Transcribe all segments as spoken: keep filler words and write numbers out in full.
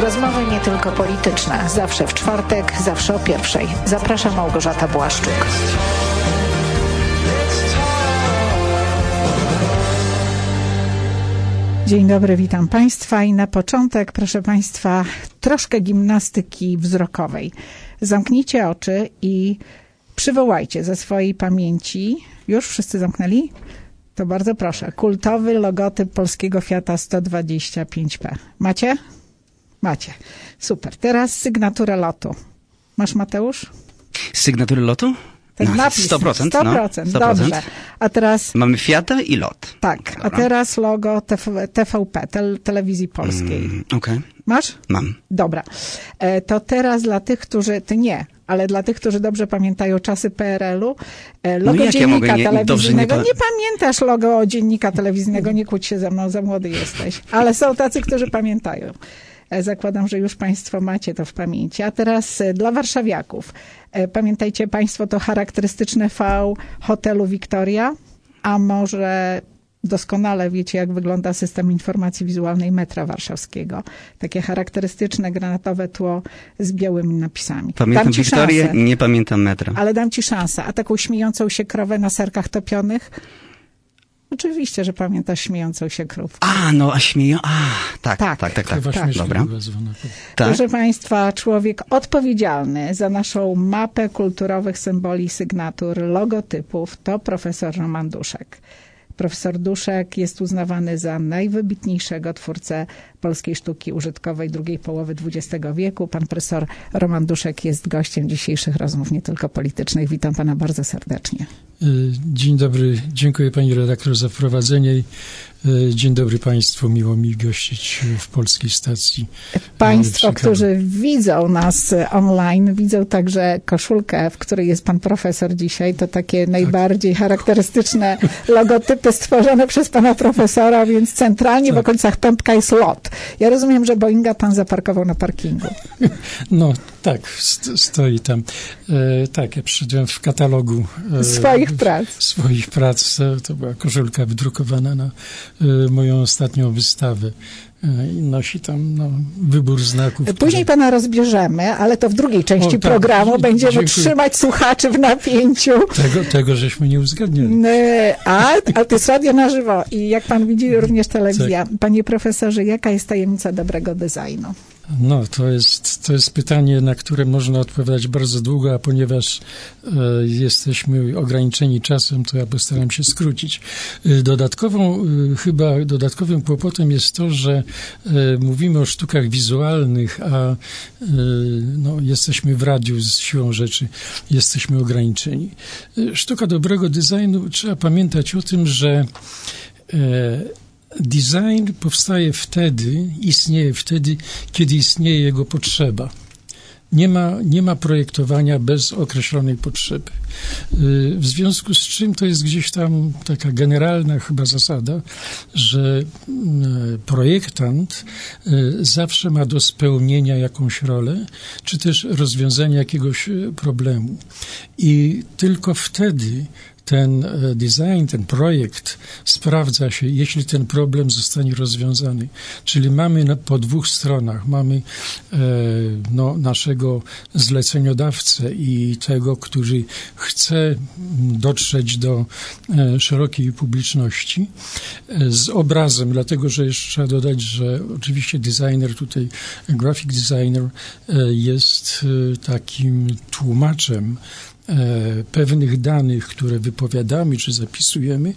Rozmowy nie tylko polityczne. Zawsze w czwartek, zawsze o pierwszej. Zaprasza Małgorzata Błaszczuk. Dzień dobry, witam Państwa i na początek, proszę Państwa, troszkę gimnastyki wzrokowej. Zamknijcie oczy i przywołajcie ze swojej pamięci, już wszyscy zamknęli? To bardzo proszę, kultowy logotyp polskiego Fiata sto dwadzieścia pięć P. Macie? Macie. Super. Teraz sygnatura lotu. Masz, Mateusz? Sygnatury lotu? Ten no, napis. sto procent. sto procent, no, dobrze. A teraz... Mamy Fiata i lot. Tak, Dobra. A teraz logo T V P, tel, Telewizji Polskiej. Mm, Okej. Okay. Masz? Mam. Dobra. E, to teraz dla tych, którzy... Ty nie, ale dla tych, którzy dobrze pamiętają czasy P R L u, e, logo no dziennika ja nie, telewizyjnego. Nie, nie pamiętasz logo dziennika telewizyjnego, nie kłóć się ze mną, za młody jesteś. Ale są tacy, którzy pamiętają. Zakładam, że już Państwo macie to w pamięci. A teraz dla warszawiaków. Pamiętajcie Państwo to charakterystyczne V hotelu Victoria, a może doskonale wiecie, jak wygląda system informacji wizualnej metra warszawskiego. Takie charakterystyczne granatowe tło z białymi napisami. Pamiętam Wiktorię, nie pamiętam metra. Ale dam Ci szansę. A taką śmiejącą się krowę na serkach topionych? Oczywiście, że pamiętasz śmiejącą się krówkę. A, no, a śmieją... A, tak, tak, tak, tak. tak, tak. Dobra. Tak. Proszę Państwa, człowiek odpowiedzialny za naszą mapę kulturowych symboli, sygnatur, logotypów to profesor Roman Duszek. Profesor Duszek jest uznawany za najwybitniejszego twórcę polskiej sztuki użytkowej drugiej połowy dwudziestego wieku. Pan profesor Roman Duszek jest gościem dzisiejszych rozmów, nie tylko politycznych. Witam Pana bardzo serdecznie. Dzień dobry, dziękuję Pani redaktor za wprowadzenie. Dzień dobry Państwu, miło mi gościć w polskiej stacji. Państwo, którzy widzą nas online, widzą także koszulkę, w której jest Pan profesor dzisiaj. To takie tak. najbardziej charakterystyczne logotypy stworzone przez Pana profesora, więc centralnie tak. w okolicach pępka jest lot. Ja rozumiem, że Boeinga Pan zaparkował na parkingu. No tak, st- stoi tam. E, tak, ja przyszedłem w katalogu e, swoich prac. Swoich prac. To była koszulka wydrukowana na e, moją ostatnią wystawę. I nosi tam no, wybór znaków. Później które... Pana rozbierzemy, ale to w drugiej części o, tak, programu będziemy dziękuję. trzymać słuchaczy w napięciu. Tego, tego żeśmy nie uzgadnili. A, a to jest radio na żywo i jak Pan widzi, również telewizja. Tak. Panie profesorze, jaka jest tajemnica dobrego designu? No, to jest, to jest pytanie, na które można odpowiadać bardzo długo, a ponieważ e, jesteśmy ograniczeni czasem, to ja postaram się skrócić. E, dodatkową, e, chyba dodatkowym kłopotem jest to, że e, mówimy o sztukach wizualnych, a e, no, jesteśmy w radiu z siłą rzeczy, jesteśmy ograniczeni. E, sztuka dobrego designu, trzeba pamiętać o tym, że e, design powstaje wtedy, istnieje wtedy, kiedy istnieje jego potrzeba. Nie ma, nie ma projektowania bez określonej potrzeby. W związku z czym to jest gdzieś tam taka generalna chyba zasada, że projektant zawsze ma do spełnienia jakąś rolę, czy też rozwiązania jakiegoś problemu. I tylko wtedy ten design, ten projekt sprawdza się, jeśli ten problem zostanie rozwiązany. Czyli mamy na, po dwóch stronach, mamy e, no, naszego zleceniodawcę i tego, który chce dotrzeć do e, szerokiej publiczności e, z obrazem, dlatego, że jeszcze trzeba dodać, że oczywiście designer tutaj, graphic designer e, jest e, takim tłumaczem pewnych danych, które wypowiadamy czy zapisujemy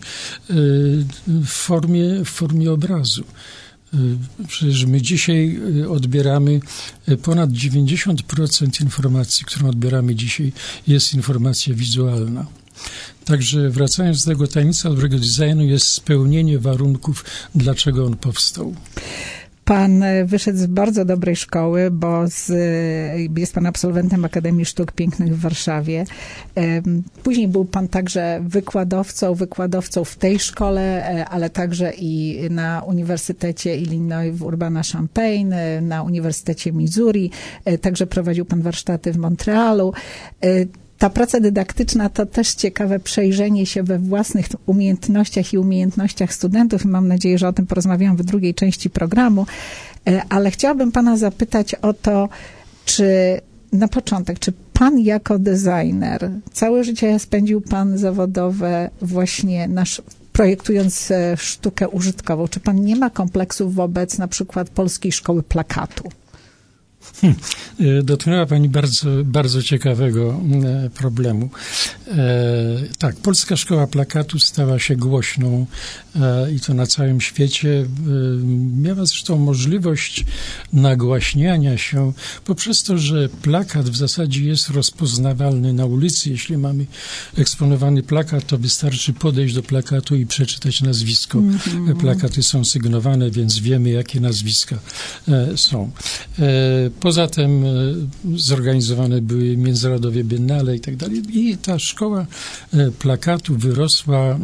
w formie, w formie obrazu. Przecież my dzisiaj odbieramy ponad dziewięćdziesiąt procent informacji, którą odbieramy dzisiaj, jest informacja wizualna. Także wracając do tego, tajemnica dobrego designu jest spełnienie warunków, dlaczego on powstał. Pan wyszedł z bardzo dobrej szkoły, bo z, jest pan absolwentem Akademii Sztuk Pięknych w Warszawie. Później był pan także wykładowcą, wykładowcą w tej szkole, ale także i na Uniwersytecie Illinois w Urbana-Champaign, na Uniwersytecie Missouri. Także prowadził pan warsztaty w Montrealu. ta praca dydaktyczna to też ciekawe przejrzenie się we własnych umiejętnościach i umiejętnościach studentów. Mam nadzieję, że o tym porozmawiam w drugiej części programu, ale chciałabym pana zapytać o to, czy na początek, czy pan jako designer, całe życie spędził pan zawodowe właśnie nasz, projektując sztukę użytkową, czy pan nie ma kompleksów wobec na przykład Polskiej Szkoły Plakatu? Hmm. Dotknęła pani bardzo, bardzo ciekawego problemu. E, tak, Polska Szkoła Plakatu stała się głośną e, i to na całym świecie. E, miała zresztą możliwość nagłaśniania się poprzez to, że plakat w zasadzie jest rozpoznawalny na ulicy. Jeśli mamy eksponowany plakat, to wystarczy podejść do plakatu i przeczytać nazwisko. Mm-hmm. Plakaty są sygnowane, więc wiemy, jakie nazwiska e, są. E, Poza tym zorganizowane były międzynarodowe biennale i tak dalej. I ta szkoła plakatu wyrosła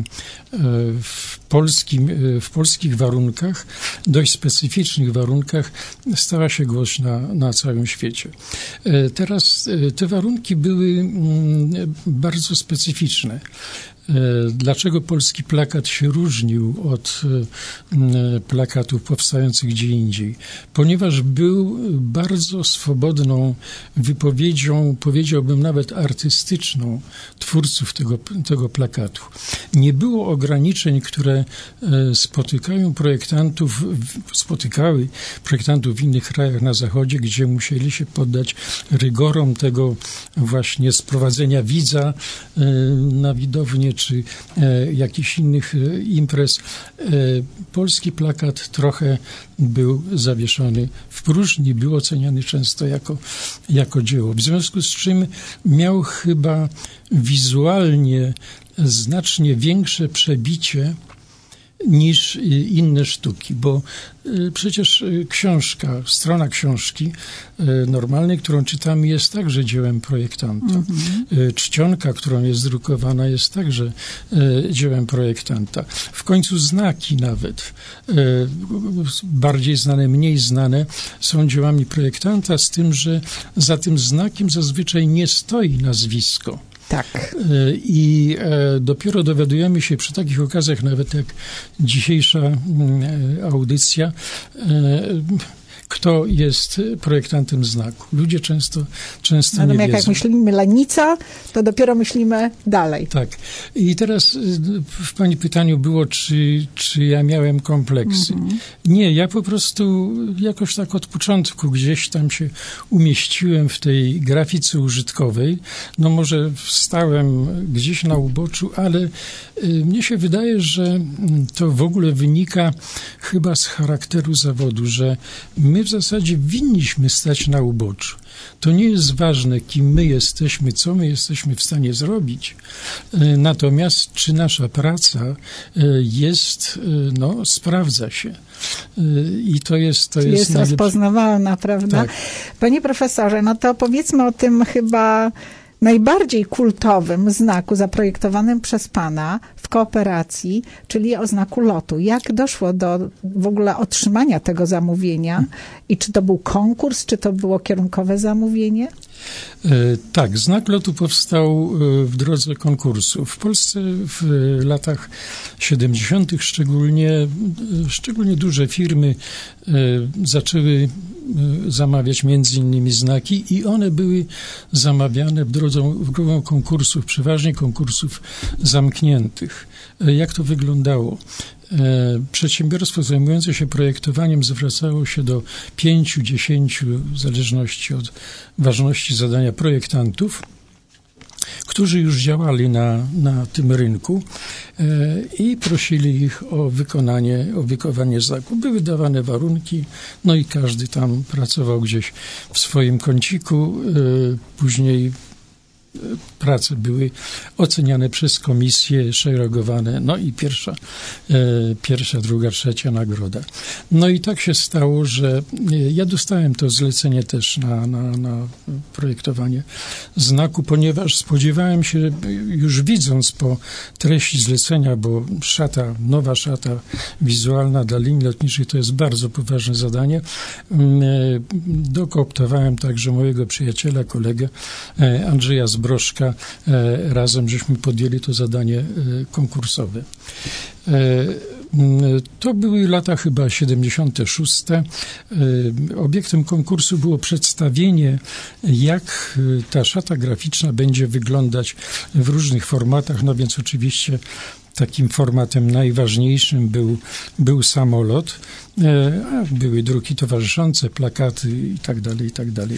w, polskim, w polskich warunkach, dość specyficznych warunkach, stała się głośna na całym świecie. Teraz te warunki były bardzo specyficzne. Dlaczego polski plakat się różnił od plakatów powstających gdzie indziej? Ponieważ był bardzo swobodną wypowiedzią, powiedziałbym nawet artystyczną, twórców tego, tego plakatu. Nie było ograniczeń, które spotykają projektantów, spotykały projektantów w innych krajach na Zachodzie, gdzie musieli się poddać rygorom tego właśnie sprowadzenia widza na widownię, czy e, jakichś innych e, imprez. E, polski plakat trochę był zawieszony w próżni, był oceniany często jako, jako dzieło. W związku z czym miał chyba wizualnie znacznie większe przebicie niż inne sztuki, bo przecież książka, strona książki normalnej, którą czytamy, jest także dziełem projektanta. Mm-hmm. Czcionka, którą jest drukowana, jest także dziełem projektanta. W końcu znaki nawet, bardziej znane, mniej znane, są dziełami projektanta, z tym, że za tym znakiem zazwyczaj nie stoi nazwisko. Tak. I dopiero dowiadujemy się przy takich okazjach, nawet jak dzisiejsza audycja, kto jest projektantem znaku. Ludzie często, często no, nie jak wiedzą. Jak myślimy Lenica, to dopiero myślimy dalej. Tak. I teraz w pani pytaniu było, czy, czy ja miałem kompleksy. Mm-hmm. Nie, ja po prostu jakoś tak od początku gdzieś tam się umieściłem w tej grafice użytkowej. No może stałem gdzieś na uboczu, ale y, mnie się wydaje, że to w ogóle wynika chyba z charakteru zawodu, że my w zasadzie winniśmy stać na uboczu. To nie jest ważne, kim my jesteśmy, co my jesteśmy w stanie zrobić. Natomiast czy nasza praca jest, no, sprawdza się. I to jest... To jest, jest najlepsze... rozpoznawalna, prawda? Tak. Panie profesorze, no to powiedzmy o tym chyba najbardziej kultowym znaku zaprojektowanym przez pana w kooperacji, czyli o znaku lotu. Jak doszło do w ogóle otrzymania tego zamówienia i czy to był konkurs, czy to było kierunkowe zamówienie? Tak, znak lotu powstał w drodze konkursu. W Polsce w latach siedemdziesiątych szczególnie, szczególnie duże firmy zaczęły zamawiać między innymi znaki i one były zamawiane w drodze, w drogą konkursów, przeważnie konkursów zamkniętych. Jak to wyglądało? Przedsiębiorstwo zajmujące się projektowaniem zwracało się do pięciu, dziesięciu, w zależności od ważności zadania, projektantów, którzy już działali na, na tym rynku i prosili ich o wykonanie, o wykonanie znaku. Były dawane warunki, no i każdy tam pracował gdzieś w swoim kąciku. Później prace były oceniane przez komisję, szeregowane, no i pierwsza, e, pierwsza, druga, trzecia nagroda. No i tak się stało, że ja dostałem to zlecenie też na, na, na projektowanie znaku, ponieważ spodziewałem się, już widząc po treści zlecenia, bo szata, nowa szata wizualna dla linii lotniczych to jest bardzo poważne zadanie, e, dokooptowałem także mojego przyjaciela, kolegę e, Andrzeja Zbora, Broszka razem żeśmy podjęli to zadanie konkursowe. To były lata chyba siedemdziesiąte szóste. Obiektem konkursu było przedstawienie, jak ta szata graficzna będzie wyglądać w różnych formatach, no więc oczywiście takim formatem najważniejszym był, był samolot, a były druki towarzyszące, plakaty i tak dalej, i tak dalej.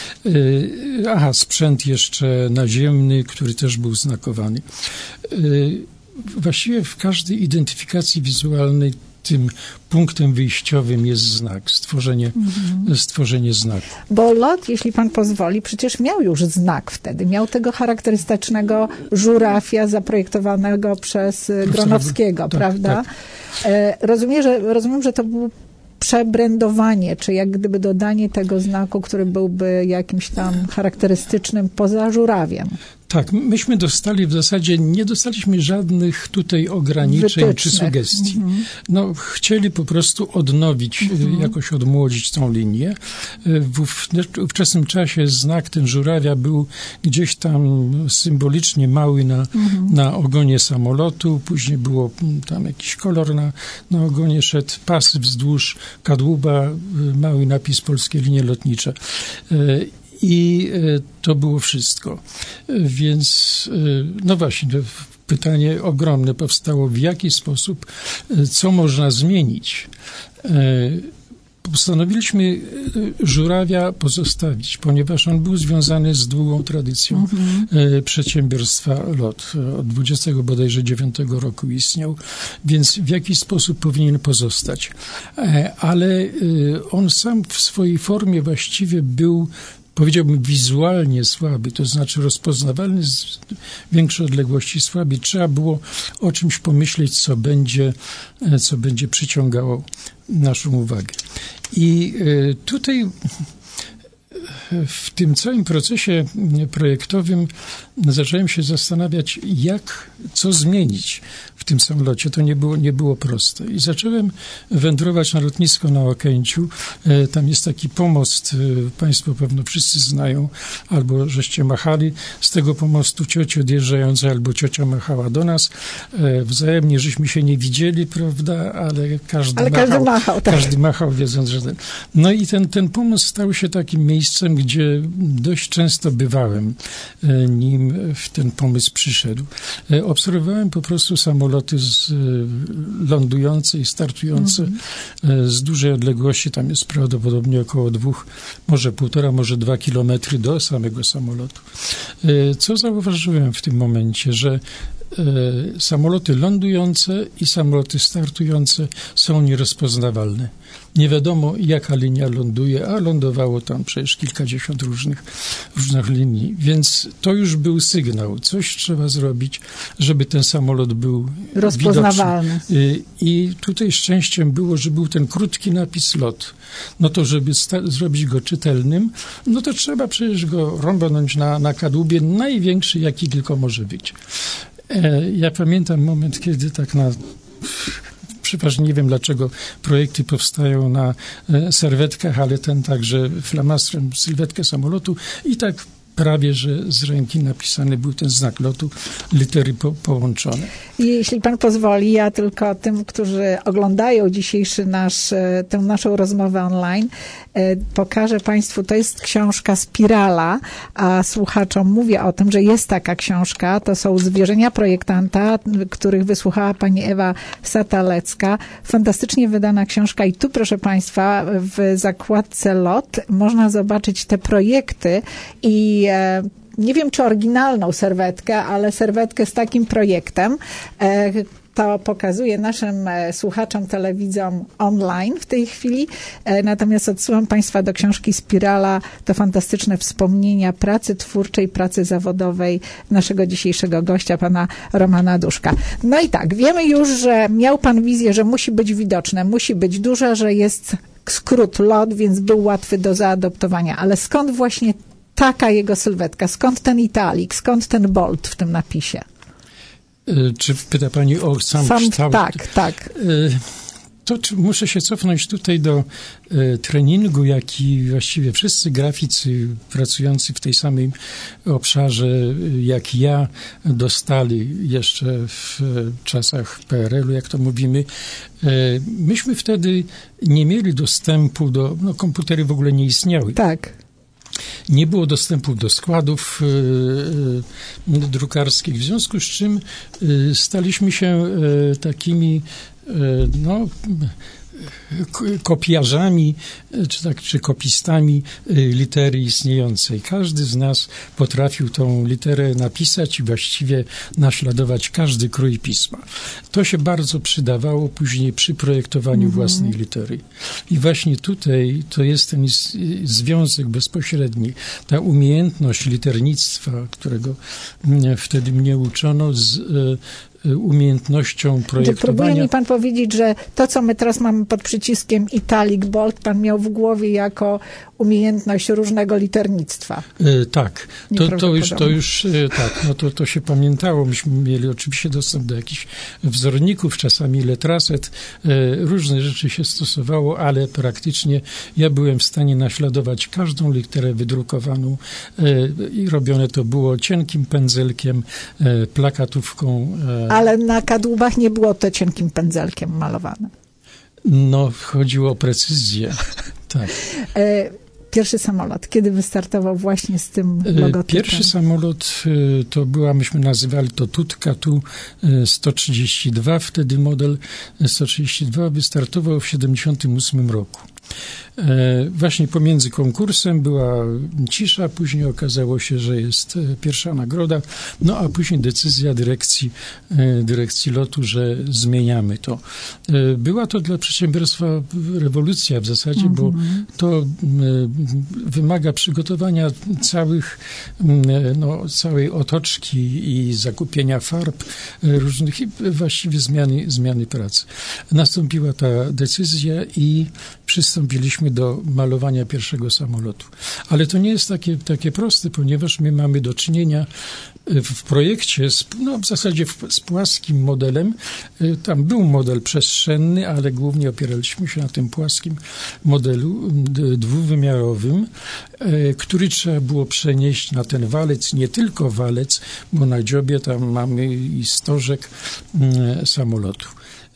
Aha, sprzęt jeszcze naziemny, który też był znakowany. Właściwie w każdej identyfikacji wizualnej tym punktem wyjściowym jest znak, stworzenie, mhm. stworzenie znaku. Bo lot, jeśli pan pozwoli, przecież miał już znak wtedy. Miał tego charakterystycznego żurawia zaprojektowanego przez Gronowskiego, tak, prawda? Tak. Rozumiem, że, rozumiem, że to był przebrędowanie, czy jak gdyby dodanie tego znaku, który byłby jakimś tam charakterystycznym poza żurawiem. Tak, myśmy dostali w zasadzie, nie dostaliśmy żadnych tutaj ograniczeń Wytycznych. czy sugestii. Mhm. No, chcieli po prostu odnowić, mhm. jakoś odmłodzić tą linię. W ówczesnym czasie znak ten żurawia był gdzieś tam symbolicznie mały na, mhm. na ogonie samolotu, później było tam jakiś kolor na, na ogonie, szedł pas wzdłuż kadłuba, mały napis Polskie Linie Lotnicze. I to było wszystko. Więc, no właśnie, pytanie ogromne powstało, w jaki sposób, co można zmienić. Postanowiliśmy żurawia pozostawić, ponieważ on był związany z długą tradycją mm-hmm. przedsiębiorstwa LOT. Od dwudziestego bodajże dziewiątego roku istniał, więc w jakiś sposób powinien pozostać. Ale on sam w swojej formie właściwie był, powiedziałbym, wizualnie słaby, to znaczy rozpoznawalny z większej odległości słaby. Trzeba było o czymś pomyśleć, co będzie, co będzie przyciągało naszą uwagę. I tutaj w tym całym procesie projektowym zacząłem się zastanawiać, jak, co zmienić w tym samolocie. To nie było, nie było proste. I zacząłem wędrować na lotnisko na Okęciu. Tam jest taki pomost, państwo pewno wszyscy znają, albo żeście machali z tego pomostu cioci odjeżdżające, albo ciocia machała do nas. Wzajemnie żeśmy się nie widzieli, prawda, ale każdy ale machał. Każdy machał, tak. Każdy machał, wiedząc, że ten... No i ten, ten pomost stał się takim miejscem, gdzie dość często bywałem, nim w ten pomysł przyszedł. Obserwowałem po prostu samoloty z, lądujące i startujące mm-hmm. z dużej odległości. Tam jest prawdopodobnie około dwóch, może półtora, może dwa kilometry do samego samolotu. Co zauważyłem w tym momencie, że samoloty lądujące i samoloty startujące są nierozpoznawalne. Nie wiadomo, jaka linia ląduje, a lądowało tam przecież kilkadziesiąt różnych, różnych linii. Więc to już był sygnał. Coś trzeba zrobić, żeby ten samolot był rozpoznawalny. Widoczny. I tutaj szczęściem było, że był ten krótki napis LOT. No to, żeby sta- zrobić go czytelnym, no to trzeba przecież go rąbnąć na, na kadłubie największy, jaki tylko może być. E, ja pamiętam moment, kiedy tak na... Przepraszam, nie wiem, dlaczego projekty powstają na serwetkach, ale ten także flamastrem sylwetkę samolotu i tak prawie, że z ręki napisany był ten znak lotu, litery po, połączone. Jeśli pan pozwoli, ja tylko tym, którzy oglądają dzisiejszy nasz, tę naszą rozmowę online, pokażę państwu, to jest książka Spirala, a słuchaczom mówię o tym, że jest taka książka, to są zwierzenia projektanta, których wysłuchała pani Ewa Satalecka. Fantastycznie wydana książka i tu, proszę państwa, w zakładce LOT można zobaczyć te projekty i nie wiem, czy oryginalną serwetkę, ale serwetkę z takim projektem. To pokazuję naszym słuchaczom, telewidzom online w tej chwili. Natomiast odsyłam państwa do książki Spirala. To fantastyczne wspomnienia pracy twórczej, pracy zawodowej naszego dzisiejszego gościa, pana Romana Duszka. No i tak, wiemy już, że miał pan wizję, że musi być widoczne, musi być duże, że jest skrót LOT, więc był łatwy do zaadoptowania. Ale skąd właśnie taka jego sylwetka? Skąd ten italik? Skąd ten bold w tym napisie? Czy pyta pani o sam, sam kształt? Tak, tak. to muszę się cofnąć tutaj do e, treningu, jaki właściwie wszyscy graficy pracujący w tej samej obszarze jak ja dostali jeszcze w czasach P R L u, jak to mówimy. E, myśmy wtedy nie mieli dostępu do, no komputery w ogóle nie istniały. Tak. Nie było dostępu do składów y, y, drukarskich, w związku z czym y, staliśmy się y, takimi y, no, kopiarzami, czy, tak, czy kopistami litery istniejącej. Każdy z nas potrafił tą literę napisać i właściwie naśladować każdy krój pisma. To się bardzo przydawało później przy projektowaniu mhm. własnej litery. I właśnie tutaj to jest ten związek bezpośredni, ta umiejętność liternictwa, którego wtedy mnie uczono, z umiejętnością projektowania. Próbuje mi pan powiedzieć, że to, co my teraz mamy pod przyciskiem italic, bold, pan miał w głowie jako umiejętność różnego liternictwa. E, tak, to, to już, to już e, tak, no to, to się pamiętało. Myśmy mieli oczywiście dostęp do jakichś wzorników, czasami letraset, e, różne rzeczy się stosowało, ale praktycznie ja byłem w stanie naśladować każdą literę wydrukowaną e, i robione to było cienkim pędzelkiem, e, plakatówką. E, ale na kadłubach nie było to cienkim pędzelkiem malowane. No, chodziło o precyzję, tak. E, Pierwszy samolot, kiedy wystartował właśnie z tym logotypem? Pierwszy samolot to była, myśmy nazywali to Tutka Tu sto trzydzieści dwa, wtedy model sto trzydzieści dwa wystartował w siedemdziesiątym ósmym roku. Właśnie pomiędzy konkursem była cisza, później okazało się, że jest pierwsza nagroda, no a później decyzja dyrekcji, dyrekcji lotu, że zmieniamy to. Była to dla przedsiębiorstwa rewolucja w zasadzie, mm-hmm. bo to wymaga przygotowania całych, no, całej otoczki i zakupienia farb różnych i właściwie zmiany, zmiany pracy. Nastąpiła ta decyzja i przystąpiliśmy do malowania pierwszego samolotu. Ale to nie jest takie, takie proste, ponieważ my mamy do czynienia w projekcie, z, no w zasadzie w, z płaskim modelem. Tam był model przestrzenny, ale głównie opieraliśmy się na tym płaskim modelu dwuwymiarowym, który trzeba było przenieść na ten walec, nie tylko walec, bo na dziobie tam mamy i stożek samolotu.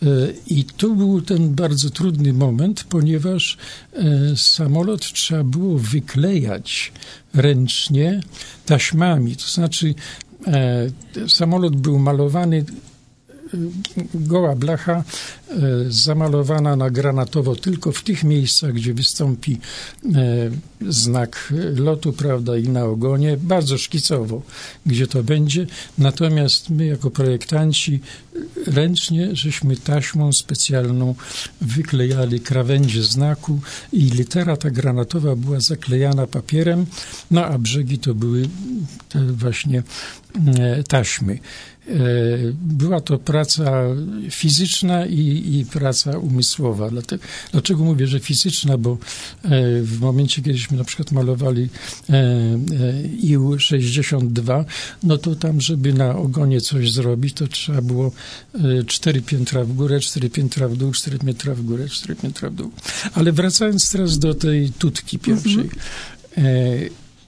I tu był ten bardzo trudny moment, ponieważ samolot trzeba było wyklejać ręcznie taśmami. To znaczy samolot był malowany, goła blacha zamalowana na granatowo tylko w tych miejscach, gdzie wystąpi znak lotu, prawda, i na ogonie, bardzo szkicowo, gdzie to będzie. Natomiast my jako projektanci ręcznie żeśmy taśmą specjalną wyklejali krawędzie znaku i litera ta granatowa była zaklejana papierem, no a brzegi to były te właśnie taśmy. Była to praca fizyczna i, i praca umysłowa. Dlatego, dlaczego mówię, że fizyczna? Bo w momencie, kiedyśmy na przykład malowali I U sześćdziesiąt dwa, no to tam, żeby na ogonie coś zrobić, to trzeba było cztery piętra w górę, cztery piętra w dół, cztery piętra w górę, cztery piętra w dół. Ale wracając teraz do tej tutki pierwszej. Mhm.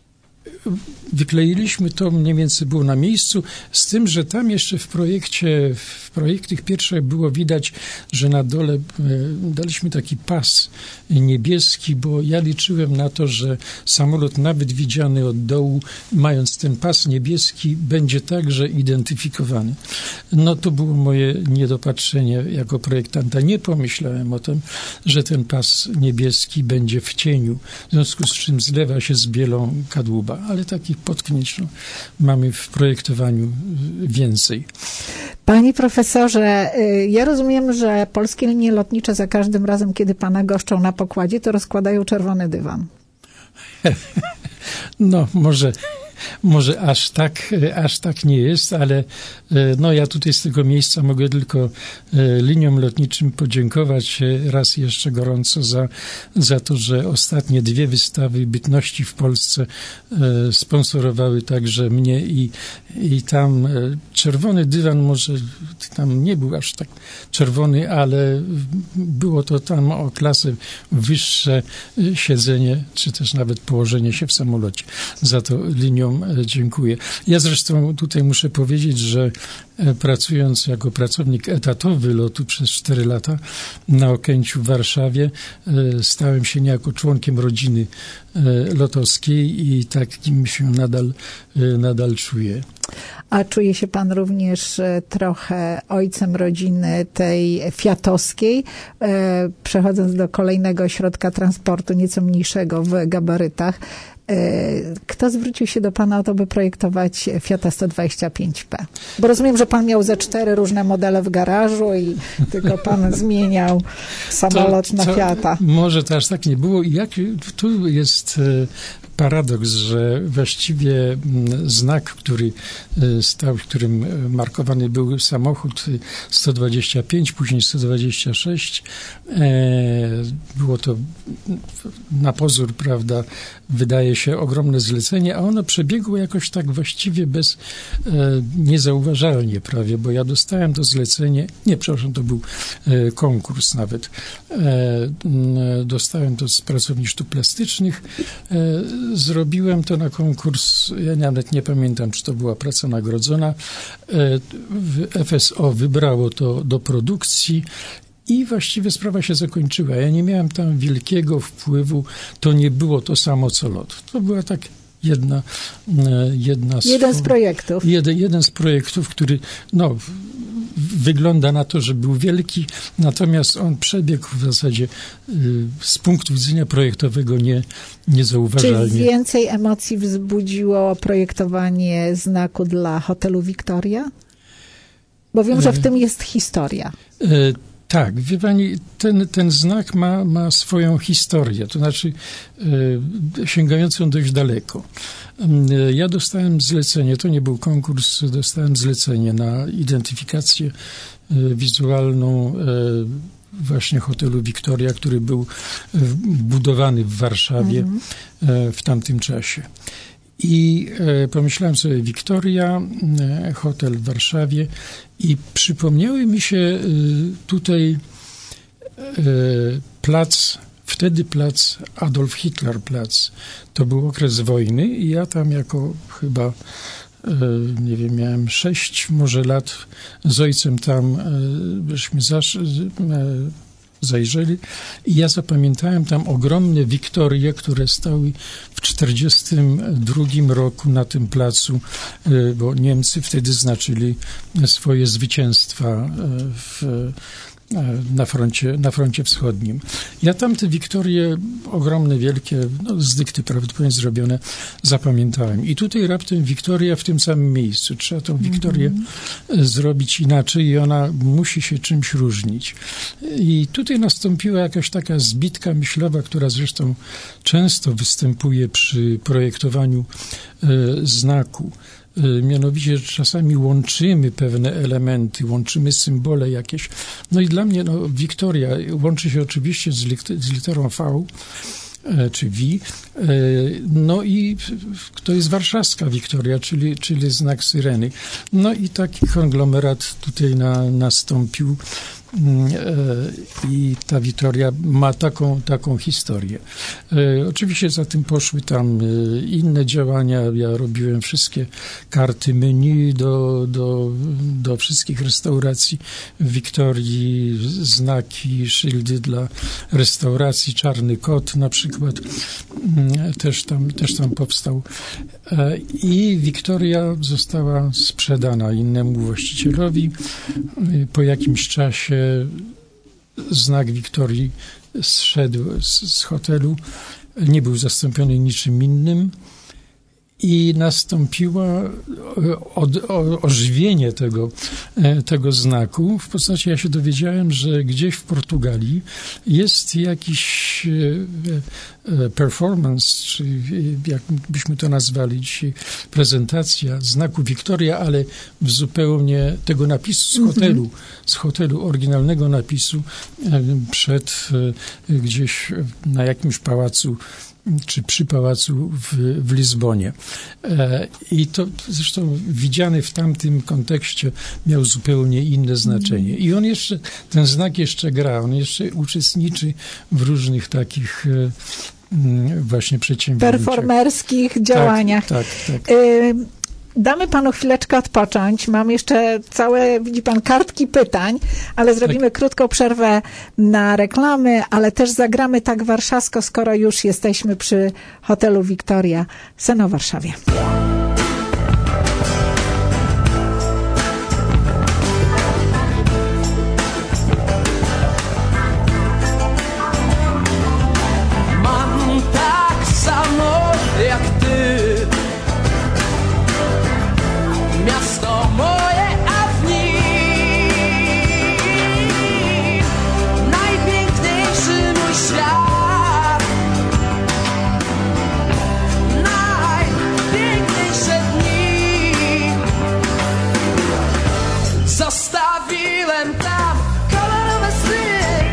Wykleiliśmy to, mniej więcej było na miejscu, z tym, że tam jeszcze w projekcie, w projektach pierwszych było widać, że na dole daliśmy taki pas niebieski, bo ja liczyłem na to, że samolot nawet widziany od dołu, mając ten pas niebieski, będzie także identyfikowany. No to było moje niedopatrzenie jako projektanta. Nie pomyślałem o tym, że ten pas niebieski będzie w cieniu, w związku z czym zlewa się z bielą kadłuba, ale takich potknięć no, mamy w projektowaniu więcej. Panie profesorze, ja rozumiem, że polskie linie lotnicze za każdym razem, kiedy pana goszczą na pokładzie, to rozkładają czerwony dywan. No, może, może aż tak, aż tak nie jest, ale no ja tutaj z tego miejsca mogę tylko liniom lotniczym podziękować raz jeszcze gorąco za, za to, że ostatnie dwie wystawy bytności w Polsce sponsorowały także mnie i, i tam czerwony dywan może tam nie był aż tak czerwony, ale było to tam o klasę wyższe siedzenie, czy też nawet położenie się w samolocie. Za to liniom dziękuję. Ja zresztą tutaj muszę powiedzieć, że pracując jako pracownik etatowy lotu przez cztery lata na Okęciu w Warszawie, stałem się niejako członkiem rodziny lotowskiej i takim się nadal, nadal czuję. A czuje się pan również trochę ojcem rodziny tej fiatowskiej, przechodząc do kolejnego środka transportu, nieco mniejszego w gabarytach. Kto zwrócił się do pana o to, by projektować Fiata sto dwadzieścia pięć P? Bo rozumiem, że pan miał ze cztery różne modele w garażu i tylko pan zmieniał samolot to, na to Fiata. Może to aż tak nie było. I jak tu jest paradoks, że właściwie znak, który stał, którym markowany był samochód sto dwadzieścia pięć, później sto dwadzieścia sześć, było to na pozór, prawda, wydaje się ogromne zlecenie, a ono przebiegło jakoś tak właściwie bez, e, niezauważalnie prawie, bo ja dostałem to zlecenie, nie, przepraszam, to był e, konkurs nawet, e, e, dostałem to z pracowni sztuk plastycznych, e, zrobiłem to na konkurs, ja nawet nie pamiętam, czy to była praca nagrodzona, e, F S O wybrało to do produkcji i właściwie sprawa się zakończyła. Ja nie miałem tam wielkiego wpływu. To nie było to samo co lot. To była tak jedna... jedna z, jeden z projektów. Jeden, jeden z projektów, który no, wygląda na to, że był wielki, natomiast on przebiegł w zasadzie z punktu widzenia projektowego nie, niezauważalnie. Czy więcej emocji wzbudziło projektowanie znaku dla hotelu Victoria? Bo wiem, że w tym jest historia. E, Tak, wie pani, ten, ten znak ma, ma swoją historię, to znaczy e, sięgającą dość daleko. E, ja dostałem zlecenie, to nie był konkurs, dostałem zlecenie na identyfikację e, wizualną e, właśnie hotelu Victoria, który był e, budowany w Warszawie mhm. e, w tamtym czasie. I e, pomyślałem sobie, Victoria, e, hotel w Warszawie i przypomniały mi się e, tutaj e, plac, wtedy plac Adolf Hitler Plac. To był okres wojny i ja tam jako chyba, e, nie wiem, miałem sześć może lat z ojcem tam, e, żeśmy zasz, e, zajrzeli i ja zapamiętałem tam ogromne Wiktorie, które stały w czterdziestym drugim roku na tym placu, bo Niemcy wtedy znaczyli swoje zwycięstwa w na froncie, na froncie wschodnim. Ja tam te Wiktorie ogromne, wielkie, no z dykty prawdopodobnie zrobione, zapamiętałem. I tutaj raptem Wiktoria w tym samym miejscu. Trzeba tą Wiktorię mm-hmm. zrobić inaczej i ona musi się czymś różnić. I tutaj nastąpiła jakaś taka zbitka myślowa, która zresztą często występuje przy projektowaniu e, znaku. Mianowicie, że czasami łączymy pewne elementy, łączymy symbole jakieś. No i dla mnie no, Wiktoria łączy się oczywiście z, lit- z literą V, czy V. No i to jest warszawska Wiktoria, czyli, czyli znak syreny. No i taki konglomerat tutaj na, nastąpił. I ta Wiktoria ma taką, taką historię. E, oczywiście za tym poszły tam inne działania. Ja robiłem wszystkie karty menu do, do, do wszystkich restauracji w Wiktorii, znaki, szyldy dla restauracji, Czarny Kot na przykład też tam, też tam powstał. E, I Wiktoria została sprzedana innemu właścicielowi. Po jakimś czasie znak Wiktorii zszedł z, z hotelu, nie był zastąpiony niczym innym i nastąpiło od, o, ożywienie tego, tego znaku. W postaci ja się dowiedziałem, że gdzieś w Portugalii jest jakiś jakiś performance, czy jak byśmy to nazwali dzisiaj, prezentacja znaku Wiktoria, ale w zupełnie tego napisu z hotelu, mm-hmm. z hotelu, oryginalnego napisu przed gdzieś na jakimś pałacu, czy przy pałacu w, w Lizbonie. I to zresztą widziany w tamtym kontekście miał zupełnie inne znaczenie. I on jeszcze, ten znak jeszcze gra, on jeszcze uczestniczy w różnych takich właśnie przedsięwzięciach. Performerskich działaniach. Tak, tak, tak. Y- Damy panu chwileczkę odpocząć. Mam jeszcze całe, widzi pan, kartki pytań, ale zrobimy tak. krótką przerwę na reklamy, ale też zagramy tak warszawsko, skoro już jesteśmy przy hotelu Wiktoria. Sen o Warszawie. Mam tak samo jak ty. Miasto moje, a w nim najpiękniejszy mój świat, najpiękniejsze dni zostawiłem tam kolorowe sny.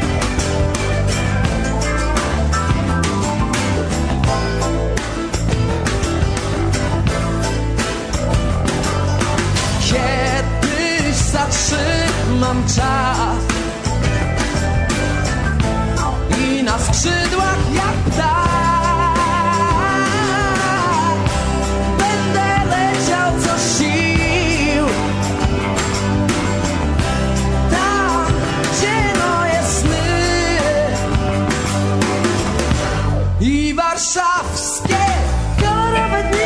Kiedyś zatrzymam czas i na skrzydłach jak ptak będę leciał co sił tam, gdzie moje sny i warszawskie kolorowe dni.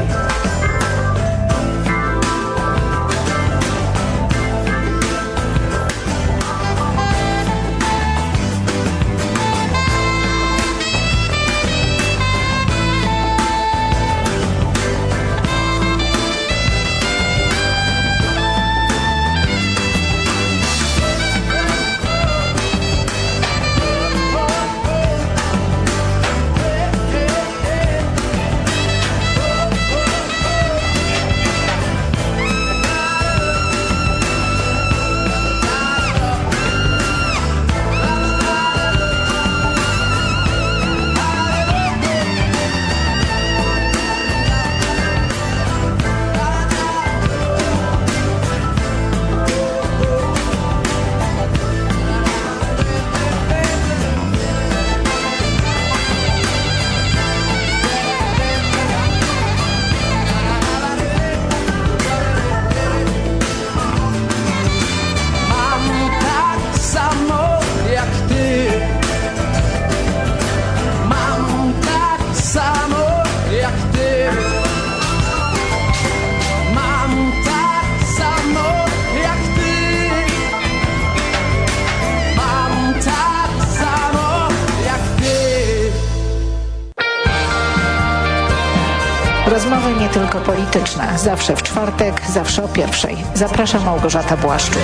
Rozmowy nie tylko polityczne. Zawsze w czwartek, zawsze o pierwszej. Zapraszam, Małgorzata Błaszczuk.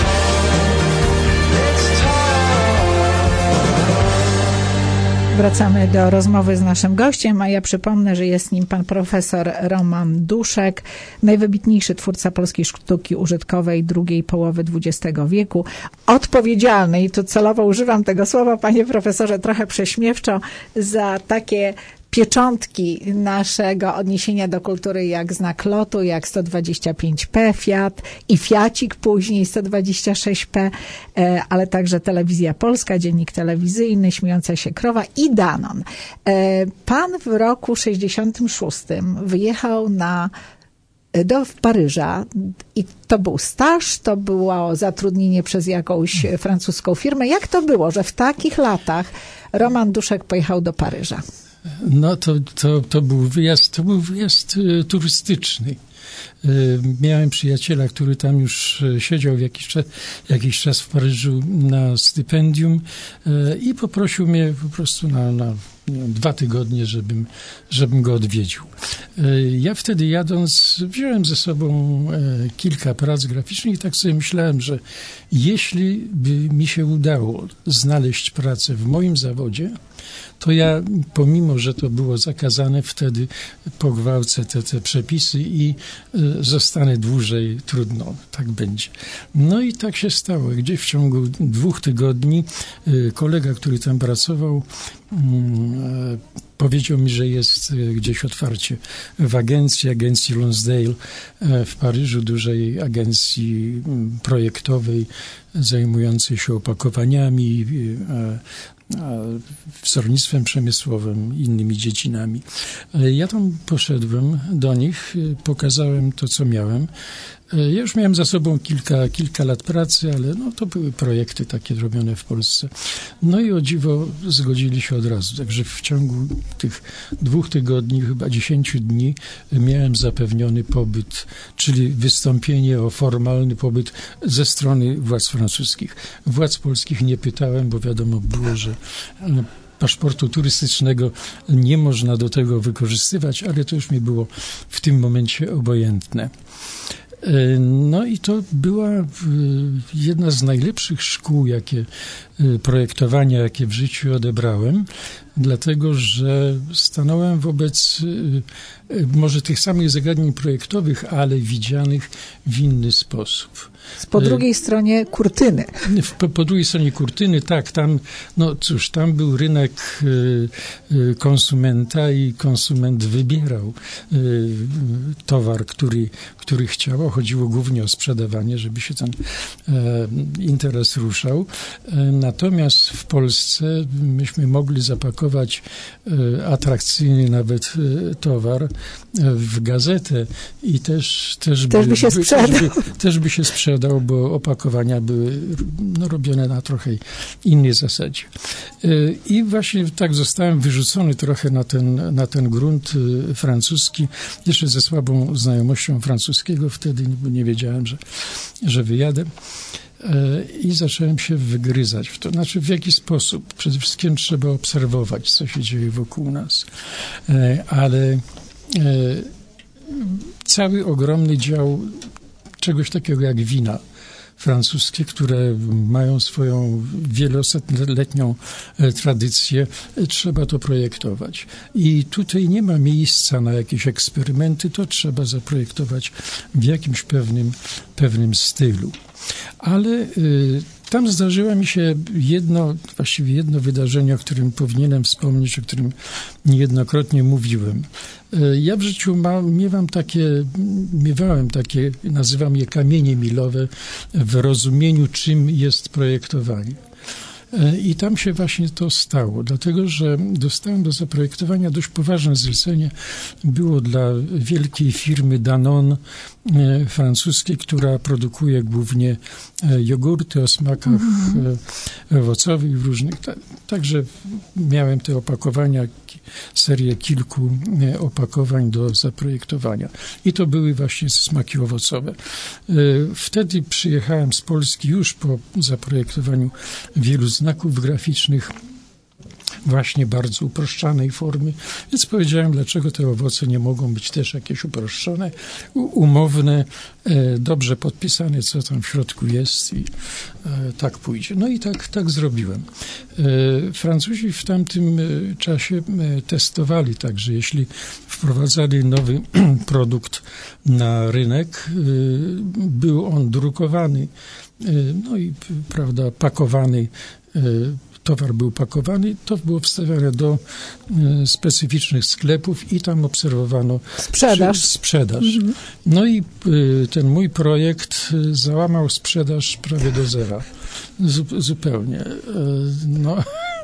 Wracamy do rozmowy z naszym gościem, a ja przypomnę, że jest nim pan profesor Roman Duszek, najwybitniejszy twórca polskiej sztuki użytkowej drugiej połowy dwudziestego wieku. Odpowiedzialny, i tu celowo używam tego słowa, panie profesorze, trochę prześmiewczo, za takie pieczątki naszego odniesienia do kultury, jak znak lotu, jak sto dwadzieścia pięć P Fiat i Fiacik później sto dwadzieścia sześć P, ale także Telewizja Polska, Dziennik Telewizyjny, Śmiejąca się krowa i Danon. Pan w roku sześćdziesiątym szóstym wyjechał na do Paryża i to był staż, to było zatrudnienie przez jakąś francuską firmę. Jak to było, że w takich latach Roman Duszek pojechał do Paryża? No to, to, to był wyjazd, to był wyjazd y, turystyczny. Y, miałem przyjaciela, który tam już siedział jakiś czas, jakiś czas w Paryżu na stypendium y, i poprosił mnie po prostu na, na dwa tygodnie, żebym, żebym go odwiedził. Ja wtedy jadąc wziąłem ze sobą kilka prac graficznych i tak sobie myślałem, że jeśli by mi się udało znaleźć pracę w moim zawodzie, to ja, pomimo że to było zakazane, wtedy pogwałcę te, te przepisy i y, zostanę dłużej, trudno, tak będzie. No i tak się stało. Gdzieś w ciągu dwóch tygodni y, kolega, który tam pracował, y, powiedział mi, że jest y, gdzieś otwarcie w agencji, agencji Lonsdale y, w Paryżu, dużej agencji y, projektowej zajmującej się opakowaniami, y, wzornictwem przemysłowym, innymi dziedzinami. Ja tam poszedłem do nich, pokazałem to, co miałem. Ja już miałem za sobą kilka, kilka lat pracy, ale no, to były projekty takie robione w Polsce. No i o dziwo zgodzili się od razu. Także w ciągu tych dwóch tygodni, chyba dziesięciu dni miałem zapewniony pobyt, czyli wystąpienie o formalny pobyt ze strony władz francuskich. Władz polskich nie pytałem, bo wiadomo było, że paszportu turystycznego nie można do tego wykorzystywać, ale to już mi było w tym momencie obojętne. No i to była jedna z najlepszych szkół, jakie projektowania, jakie w życiu odebrałem, dlatego że stanąłem wobec może tych samych zagadnień projektowych, ale widzianych w inny sposób. Po drugiej stronie kurtyny. Po, po drugiej stronie kurtyny, tak, tam, no cóż, tam był rynek y, y, konsumenta i konsument wybierał y, towar, który, który chciał. Chodziło głównie o sprzedawanie, żeby się ten y, interes ruszał. Y, natomiast w Polsce myśmy mogli zapakować y, atrakcyjny nawet y, towar y, w gazetę i też, też, też by, by się by, sprzedał. Też by, też by się sprzedał, bo opakowania były no, robione na trochę innej zasadzie. I właśnie tak zostałem wyrzucony trochę na ten, na ten grunt francuski, jeszcze ze słabą znajomością francuskiego, wtedy nie wiedziałem, że, że wyjadę. I zacząłem się wygryzać w to. Znaczy, w jaki sposób? Przede wszystkim trzeba obserwować, co się dzieje wokół nas. Ale cały ogromny dział czegoś takiego jak wina francuskie, które mają swoją wielosetletnią tradycję, trzeba to projektować. I tutaj nie ma miejsca na jakieś eksperymenty, to trzeba zaprojektować w jakimś pewnym, pewnym stylu. Ale y, tam zdarzyło mi się jedno, właściwie jedno wydarzenie, o którym powinienem wspomnieć, o którym niejednokrotnie mówiłem. Y, ja w życiu ma, miewam takie, miewałem takie, nazywam je kamienie milowe w rozumieniu, czym jest projektowanie. I tam się właśnie to stało, dlatego że dostałem do zaprojektowania dość poważne zlecenie. Było dla wielkiej firmy Danone francuskiej, która produkuje głównie jogurty o smakach mm. owocowych różnych. Także miałem te opakowania, serię kilku opakowań do zaprojektowania. I to były właśnie smaki owocowe. Wtedy przyjechałem z Polski już po zaprojektowaniu wielu znaków graficznych, właśnie bardzo uproszczanej formy, więc powiedziałem, dlaczego te owoce nie mogą być też jakieś uproszczone, umowne, dobrze podpisane, co tam w środku jest i tak pójdzie. No i tak, tak zrobiłem. Francuzi w tamtym czasie testowali także, jeśli wprowadzali nowy produkt na rynek, był on drukowany, no i prawda, pakowany, towar był pakowany, to było wstawiane do e, specyficznych sklepów i tam obserwowano sprzedaż. Przy, sprzedaż. Mhm. No i e, ten mój projekt e, załamał sprzedaż prawie do zera. Zu, zupełnie. E, no,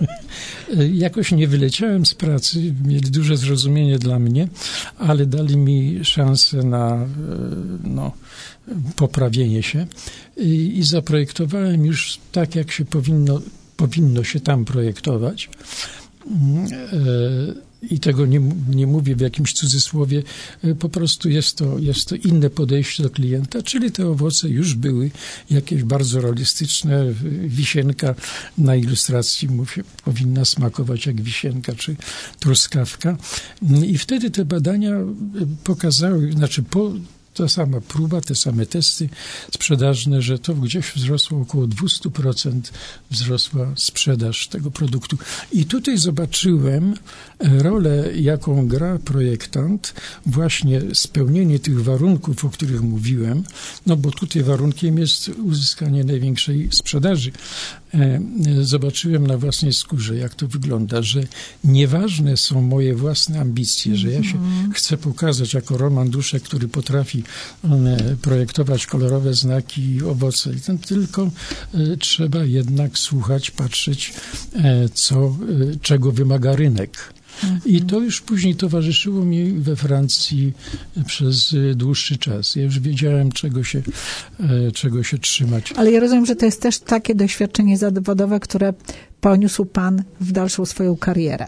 jakoś nie wyleciałem z pracy, mieli duże zrozumienie dla mnie, ale dali mi szansę na e, no, poprawienie się I, i zaprojektowałem już tak, jak się powinno powinno się tam projektować. i tego nie, nie mówię w jakimś cudzysłowie, po prostu jest to, jest to inne podejście do klienta, czyli te owoce już były jakieś bardzo realistyczne. Wisienka na ilustracji mówię, powinna smakować jak wisienka czy truskawka. I wtedy te badania pokazały, znaczy po ta sama próba, te same testy sprzedażne, że to gdzieś wzrosło około dwieście procent wzrosła sprzedaż tego produktu. I tutaj zobaczyłem rolę, jaką gra projektant, właśnie spełnienie tych warunków, o których mówiłem, no bo tutaj warunkiem jest uzyskanie największej sprzedaży. Zobaczyłem na własnej skórze, jak to wygląda, że nieważne są moje własne ambicje, że ja się chcę pokazać jako Roman Duszek, który potrafi projektować kolorowe znaki i owoce. I ten, tylko trzeba jednak słuchać, patrzeć, co, czego wymaga rynek. I to już później towarzyszyło mi we Francji przez dłuższy czas. Ja już wiedziałem, czego się, czego się trzymać. Ale ja rozumiem, że to jest też takie doświadczenie zawodowe, które poniósł pan w dalszą swoją karierę.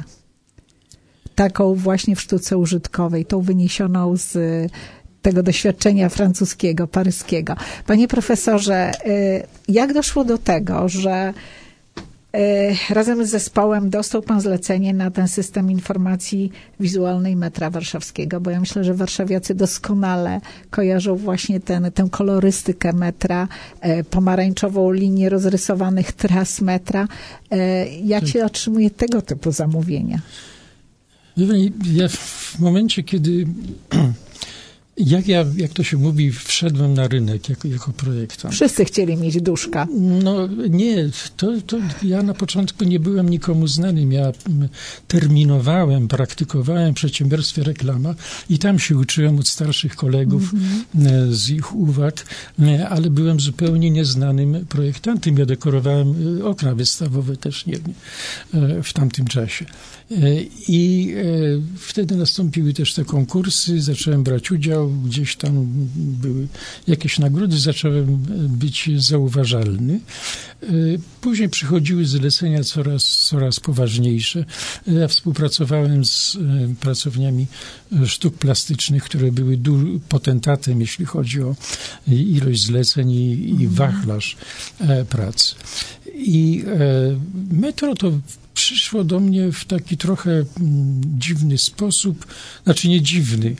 Taką właśnie w sztuce użytkowej, tą wyniesioną z tego doświadczenia francuskiego, paryskiego. Panie profesorze, jak doszło do tego, że razem z zespołem dostał pan zlecenie na ten system informacji wizualnej metra warszawskiego, bo ja myślę, że warszawiacy doskonale kojarzą właśnie ten, tę kolorystykę metra, pomarańczową linię rozrysowanych tras metra. Jak się otrzymuje tego typu zamówienia? Ja w momencie, kiedy Jak ja, jak to się mówi, wszedłem na rynek jako, jako projektant. Wszyscy chcieli mieć Duszka. No nie, to, to ja na początku nie byłem nikomu znanym. Ja terminowałem, praktykowałem w przedsiębiorstwie Reklama i tam się uczyłem od starszych kolegów mm-hmm. z ich uwag, ale byłem zupełnie nieznanym projektantem. Ja dekorowałem okna wystawowe też nie, w tamtym czasie. I wtedy nastąpiły też te konkursy, zacząłem brać udział, gdzieś tam były jakieś nagrody, zacząłem być zauważalny. Później przychodziły zlecenia coraz, coraz poważniejsze. Ja współpracowałem z pracowniami sztuk plastycznych, które były du- potentatem, jeśli chodzi o ilość zleceń i, i wachlarz prac. I metro to przyszło do mnie w taki trochę dziwny sposób, znaczy nie dziwny.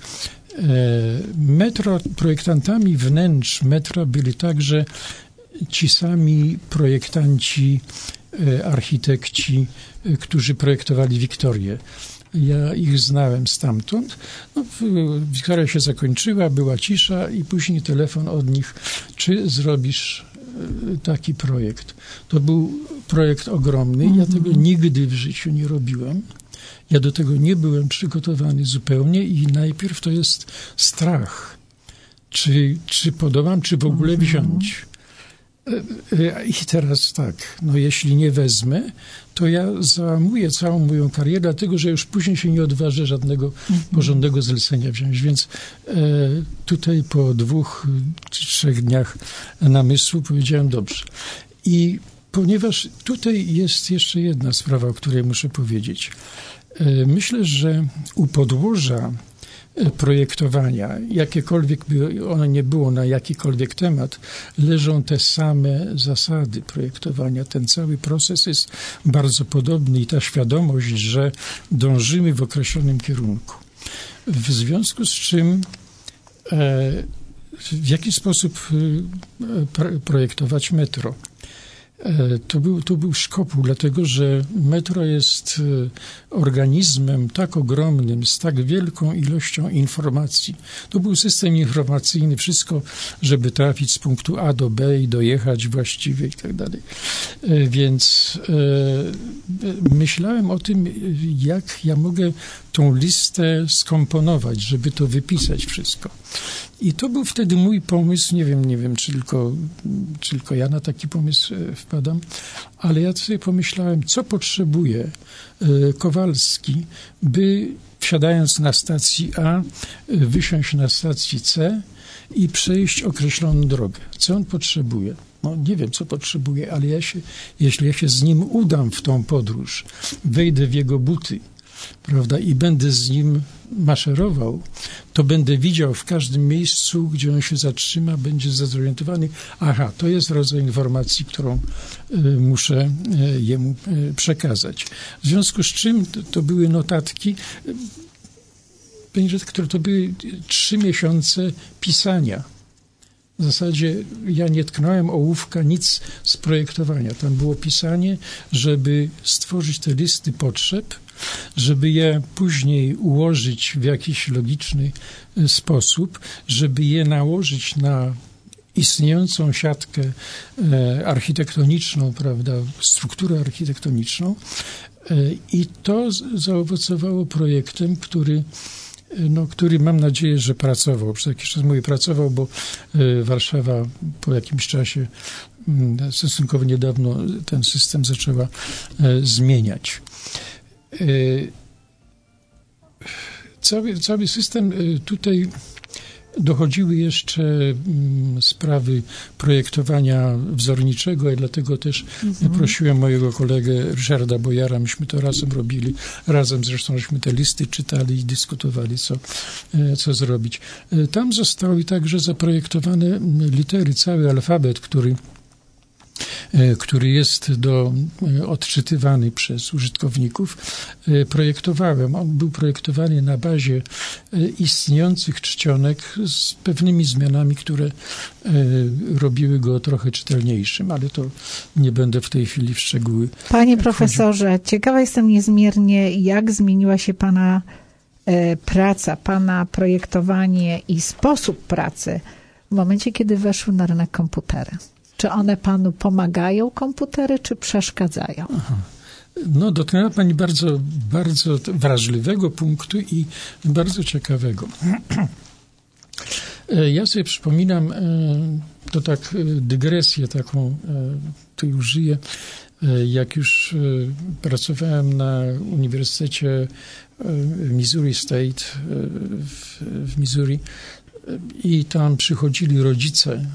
Metro, projektantami wnętrz metra byli także ci sami projektanci, architekci, którzy projektowali Wiktorię. Ja ich znałem stamtąd. No, Wiktoria się zakończyła, była cisza i później telefon od nich, czy zrobisz taki projekt. To był projekt ogromny. Ja tego nigdy w życiu nie robiłem. Ja do tego nie byłem przygotowany zupełnie i najpierw to jest strach. Czy, czy podobam, czy w ogóle wziąć. I teraz tak, no jeśli nie wezmę, to ja załamuję całą moją karierę, dlatego że już później się nie odważę żadnego porządnego zlecenia wziąć. Więc e, tutaj po dwóch czy trzech dniach namysłu powiedziałem dobrze. I ponieważ tutaj jest jeszcze jedna sprawa, o której muszę powiedzieć. E, myślę, że u podłoża projektowania, jakiekolwiek by ono nie było na jakikolwiek temat, leżą te same zasady projektowania. Ten cały proces jest bardzo podobny i ta świadomość, że dążymy w określonym kierunku. W związku z czym e, w jaki sposób e, projektować metro? To był, to był szkopuł, dlatego że metro jest organizmem tak ogromnym, z tak wielką ilością informacji. To był system informacyjny, wszystko, żeby trafić z punktu A do B i dojechać właściwie i tak dalej. Więc e, myślałem o tym, jak ja mogę tą listę skomponować, żeby to wypisać wszystko. I to był wtedy mój pomysł, nie wiem, nie wiem, czy tylko, czy tylko ja na taki pomysł wpadam, ale ja sobie pomyślałem, co potrzebuje Kowalski, by wsiadając na stacji A, wysiąść na stacji C i przejść określoną drogę. Co on potrzebuje? No nie wiem, co potrzebuje, ale ja się, jeśli ja się z nim udam w tą podróż, wejdę w jego buty, prawda, i będę z nim maszerował, to będę widział w każdym miejscu, gdzie on się zatrzyma, będzie zorientowany, aha, to jest rodzaj informacji, którą y, muszę y, jemu y, przekazać. W związku z czym to, to były notatki, Panie redaktor, to były trzy miesiące pisania. W zasadzie ja nie tknąłem ołówka, nic z projektowania. Tam było pisanie, żeby stworzyć te listy potrzeb, żeby je później ułożyć w jakiś logiczny sposób, żeby je nałożyć na istniejącą siatkę architektoniczną, prawda, strukturę architektoniczną. I to zaowocowało projektem, który no, który mam nadzieję, że pracował. Przez jakiś czas mówię pracował, bo Warszawa po jakimś czasie, stosunkowo niedawno, ten system zaczęła zmieniać. Cały, cały system tutaj dochodziły jeszcze sprawy projektowania wzorniczego i dlatego też mhm. prosiłem mojego kolegę Ryszarda Bojara, myśmy to razem robili, razem zresztą żeśmy te listy czytali i dyskutowali, co, co zrobić. Tam zostały także zaprojektowane litery, cały alfabet, który który jest do, odczytywany przez użytkowników, projektowałem. On był projektowany na bazie istniejących czcionek z pewnymi zmianami, które robiły go trochę czytelniejszym, ale to nie będę w tej chwili w szczegóły Panie profesorze, wchodził. Ciekawa jestem niezmiernie, jak zmieniła się pana praca, pana projektowanie i sposób pracy w momencie, kiedy weszły na rynek komputery. Czy one panu pomagają, komputery, czy przeszkadzają? Aha. No, dotknęła pani bardzo, bardzo wrażliwego punktu i bardzo ciekawego. Ja sobie przypominam, to tak dygresję taką tu użyję, jak już pracowałem na Uniwersytecie Missouri State w, w Missouri i tam przychodzili rodzice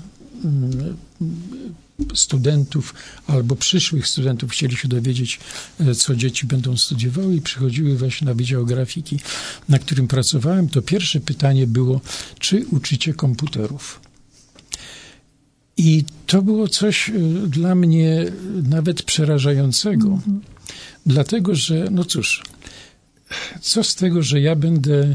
studentów albo przyszłych studentów, chcieli się dowiedzieć, co dzieci będą studiowały i przychodziły właśnie na Wydział Grafiki, na którym pracowałem. To pierwsze pytanie było, czy uczycie komputerów? I to było coś dla mnie nawet przerażającego, mm-hmm. dlatego że, no cóż, co z tego, że ja będę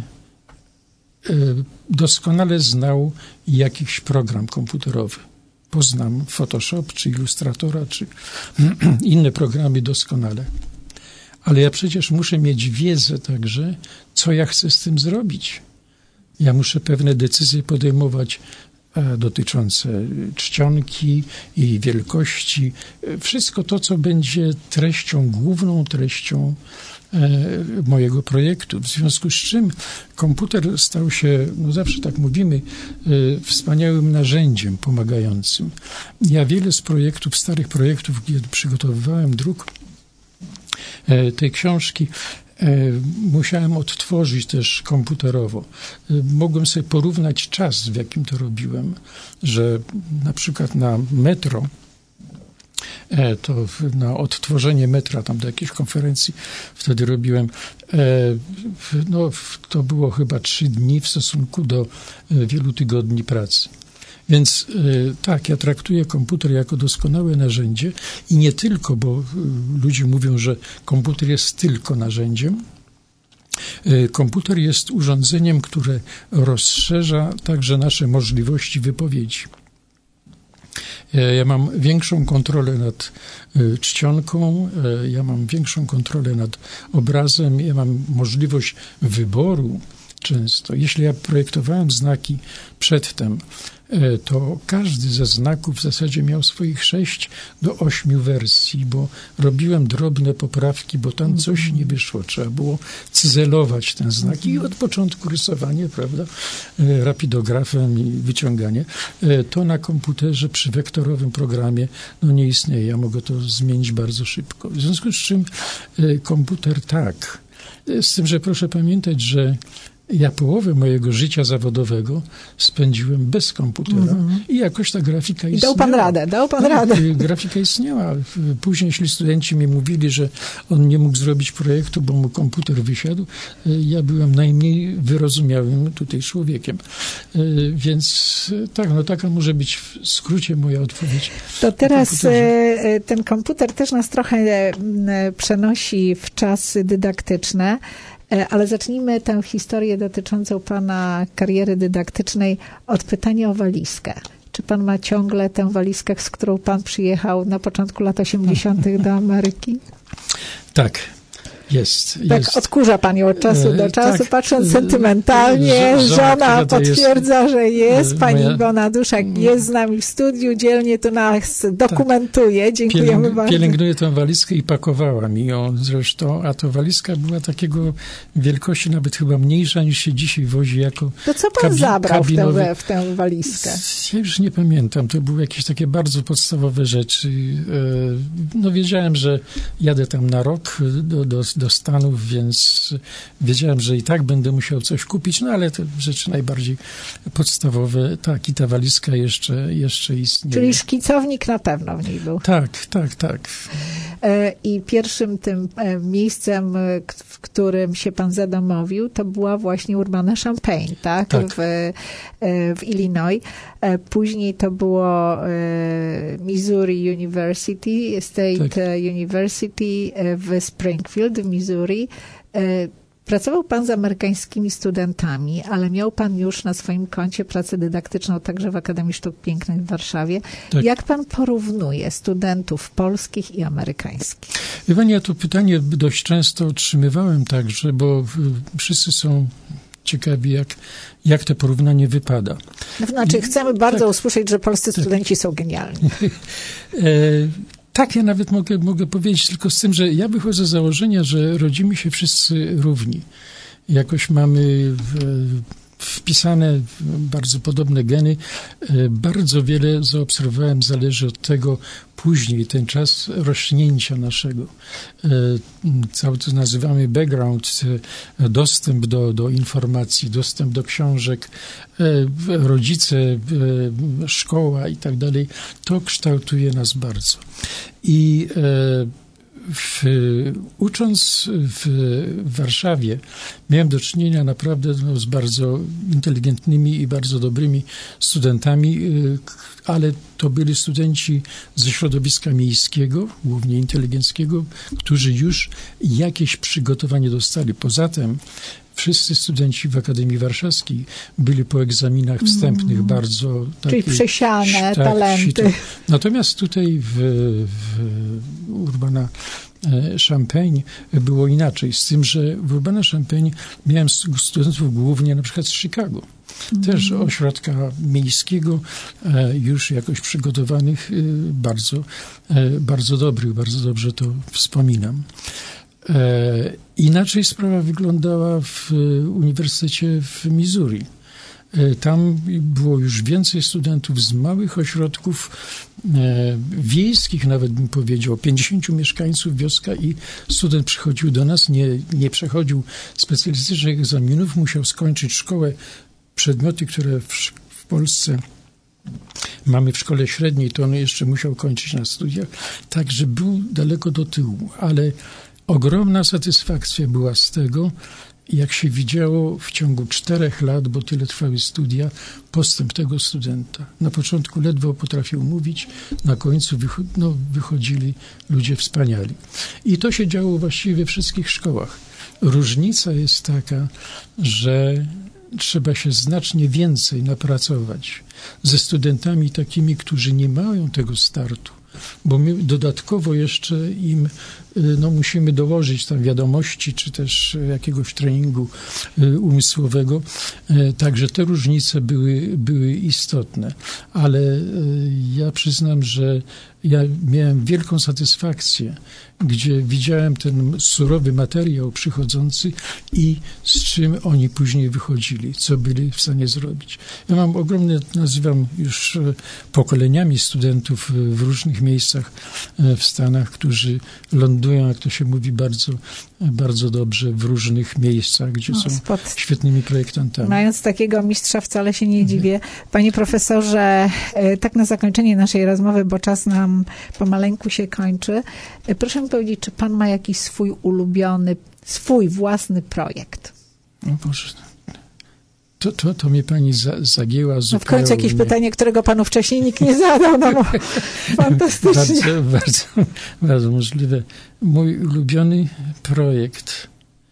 doskonale znał jakiś program komputerowy. Poznam Photoshop, czy Illustratora, czy inne programy doskonale. Ale ja przecież muszę mieć wiedzę także, co ja chcę z tym zrobić. Ja muszę pewne decyzje podejmować dotyczące czcionki i wielkości. Wszystko to, co będzie treścią, główną treścią mojego projektu. W związku z czym komputer stał się, no zawsze tak mówimy, wspaniałym narzędziem pomagającym. Ja wiele z projektów, starych projektów, kiedy przygotowywałem druk tej książki, musiałem odtworzyć też komputerowo. Mogłem sobie porównać czas, w jakim to robiłem, że na przykład na metro, to na odtworzenie metra, tam do jakiejś konferencji wtedy robiłem, no to było chyba trzy dni w stosunku do wielu tygodni pracy. Więc tak, ja traktuję komputer jako doskonałe narzędzie i nie tylko, bo ludzie mówią, że komputer jest tylko narzędziem. Komputer jest urządzeniem, które rozszerza także nasze możliwości wypowiedzi. Ja mam większą kontrolę nad czcionką, ja mam większą kontrolę nad obrazem, ja mam możliwość wyboru często. Jeśli ja projektowałem znaki przedtem, to każdy ze znaków w zasadzie miał swoich sześć do ośmiu wersji, bo robiłem drobne poprawki, bo tam coś nie wyszło. Trzeba było cyzelować ten znak i od początku rysowanie, prawda, rapidografem i wyciąganie. To na komputerze przy wektorowym programie no nie istnieje. Ja mogę to zmienić bardzo szybko. W związku z czym komputer tak. Z tym, że proszę pamiętać, że Ja połowę mojego życia zawodowego spędziłem bez komputera mm-hmm. i jakoś ta grafika istniała. I dał pan radę, dał pan tak, radę. Grafika istniała. Później, jeśli studenci mi mówili, że on nie mógł zrobić projektu, bo mu komputer wysiadł, ja byłem najmniej wyrozumiałym tutaj człowiekiem. Więc tak, no taka może być w skrócie moja odpowiedź. To teraz ten komputer też nas trochę przenosi w czasy dydaktyczne. Ale zacznijmy tę historię dotyczącą pana kariery dydaktycznej od pytania o walizkę. Czy pan ma ciągle tę walizkę, z którą pan przyjechał na początku lat osiemdziesiątych do Ameryki? Tak. Jest, tak jest. Odkurza pan ją od czasu do czasu, tak, patrząc sentymentalnie. Żona, żona potwierdza, jest, że jest. Pani moja... Iwona Duszak jest z nami w studiu, dzielnie tu nas dokumentuje. Tak. Dziękujemy Pielęg, bardzo. Pielęgnuje tę walizkę i pakowała mi ją zresztą, a to walizka była takiego wielkości, nawet chyba mniejsza niż się dzisiaj wozi jako To co pan kabi- zabrał kabinowy... w tę, w tę walizkę? Ja już nie pamiętam. To były jakieś takie bardzo podstawowe rzeczy. No wiedziałem, że jadę tam na rok do, do do Stanów, więc wiedziałem, że i tak będę musiał coś kupić, no ale te rzeczy najbardziej podstawowe, tak, i ta walizka jeszcze, jeszcze istnieje. Czyli szkicownik na pewno w niej był. Tak, tak, tak. I pierwszym tym miejscem, w którym się pan zadomowił, to była właśnie Urbana-Champaign, tak? tak. W, w Illinois. Później to było Missouri University, State tak. University w Springfield, w Missouri. Pracował pan z amerykańskimi studentami, ale miał pan już na swoim koncie pracę dydaktyczną także w Akademii Sztuk Pięknych w Warszawie. Tak. Jak pan porównuje studentów polskich i amerykańskich? Wie pani, ja to pytanie dość często otrzymywałem także, bo wszyscy są ciekawi, jak, jak to porównanie wypada. No, znaczy, chcemy bardzo tak. usłyszeć, że polscy studenci tak. są genialni. Tak, ja nawet mogę, mogę powiedzieć, tylko z tym, że ja wychodzę z założenia, że rodzimy się wszyscy równi. Jakoś mamy w, wpisane bardzo podobne geny. Bardzo wiele zaobserwowałem, zależy od tego później, ten czas rośnięcia naszego. Cały to nazywamy background, dostęp do, do informacji, dostęp do książek, rodzice, szkoła i tak dalej. To kształtuje nas bardzo. I W, ucząc w Warszawie miałem do czynienia naprawdę no, z bardzo inteligentnymi i bardzo dobrymi studentami, ale to byli studenci ze środowiska miejskiego, głównie inteligenckiego, którzy już jakieś przygotowanie dostali. Poza tym wszyscy studenci w Akademii Warszawskiej byli po egzaminach wstępnych mm. bardzo... Czyli takie, przesiane tak, talenty. Sito. Natomiast tutaj w, w Urbana Champaign było inaczej, z tym, że w Urbana Champaign miałem studentów głównie na przykład z Chicago. Mm. Też ośrodka miejskiego, już jakoś przygotowanych, bardzo, bardzo dobrych, bardzo dobrze to wspominam. E, inaczej sprawa wyglądała w Uniwersytecie w Missouri. E, tam było już więcej studentów z małych ośrodków e, wiejskich, nawet bym powiedział, pięćdziesięciu mieszkańców, wioska, i student przychodził do nas, nie, nie przechodził specjalistycznych egzaminów, musiał skończyć szkołę, przedmioty, które w, w Polsce mamy w szkole średniej, to on jeszcze musiał kończyć na studiach, także był daleko do tyłu, ale ogromna satysfakcja była z tego, jak się widziało w ciągu czterech lat, bo tyle trwały studia, postęp tego studenta. Na początku ledwo potrafił mówić, na końcu wycho- no, wychodzili ludzie wspaniali. I to się działo właściwie we wszystkich szkołach. Różnica jest taka, że trzeba się znacznie więcej napracować ze studentami takimi, którzy nie mają tego startu, bo my dodatkowo jeszcze im no, musimy dołożyć tam wiadomości, czy też jakiegoś treningu umysłowego. Także te różnice były, były istotne. Ale ja przyznam, że ja miałem wielką satysfakcję, gdzie widziałem ten surowy materiał przychodzący i z czym oni później wychodzili, co byli w stanie zrobić. Ja mam ogromne, nazywam już pokoleniami studentów w różnych miejscach w Stanach, którzy lądują znajdują, jak to się mówi, bardzo, bardzo dobrze w różnych miejscach, gdzie no, są spod... świetnymi projektantami. Mając takiego mistrza wcale się nie dziwię. Panie profesorze, tak na zakończenie naszej rozmowy, bo czas nam pomaleńku się kończy. Proszę mi powiedzieć, czy pan ma jakiś swój ulubiony, swój własny projekt? O Boże, to, to, to mnie pani za, zagięła zupełnie. No w końcu jakieś pytanie, którego panu wcześniej nikt nie zadał, no bo fantastycznie. Bardzo, bardzo, bardzo możliwe. Mój ulubiony projekt.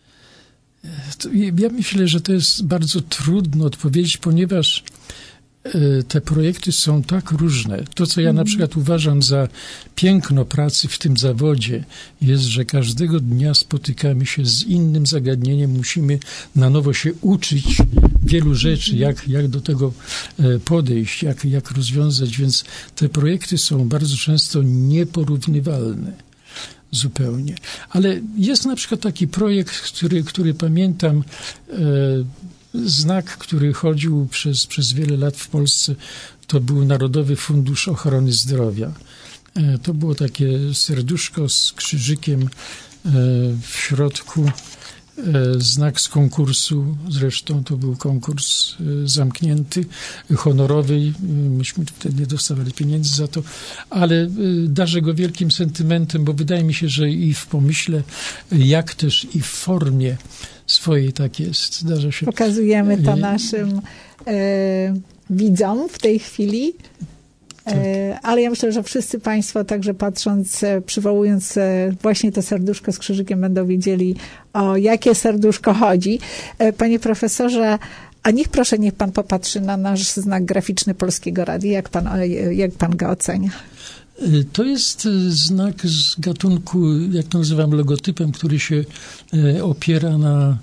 To ja myślę, że to jest bardzo trudno odpowiedzieć, ponieważ te projekty są tak różne. To, co ja na przykład uważam za piękno pracy w tym zawodzie, jest, że każdego dnia spotykamy się z innym zagadnieniem, musimy na nowo się uczyć wielu rzeczy, jak, jak do tego podejść, jak, jak rozwiązać, więc te projekty są bardzo często nieporównywalne. Zupełnie. Ale jest na przykład taki projekt, który, który pamiętam, e, znak, który chodził przez, przez wiele lat w Polsce, to był Narodowy Fundusz Ochrony Zdrowia. E, to było takie serduszko z krzyżykiem e, w środku, e, znak z konkursu, zresztą to był konkurs e, zamknięty, honorowy, myśmy wtedy nie dostawali pieniędzy za to, ale e, darzę go wielkim sentymentem, bo wydaje mi się, że i w pomyśle, jak też i w formie swojej tak jest. Zdarza się. Pokazujemy to naszym e, widzom w tej chwili. E, ale ja myślę, że wszyscy państwo, także patrząc, przywołując właśnie to serduszko z krzyżykiem, będą wiedzieli, o jakie serduszko chodzi. E, panie profesorze, a niech proszę, niech pan popatrzy na nasz znak graficzny Polskiego Radia. Jak pan, jak pan go ocenia? To jest znak z gatunku, jak to nazywam, logotypem, który się opiera na,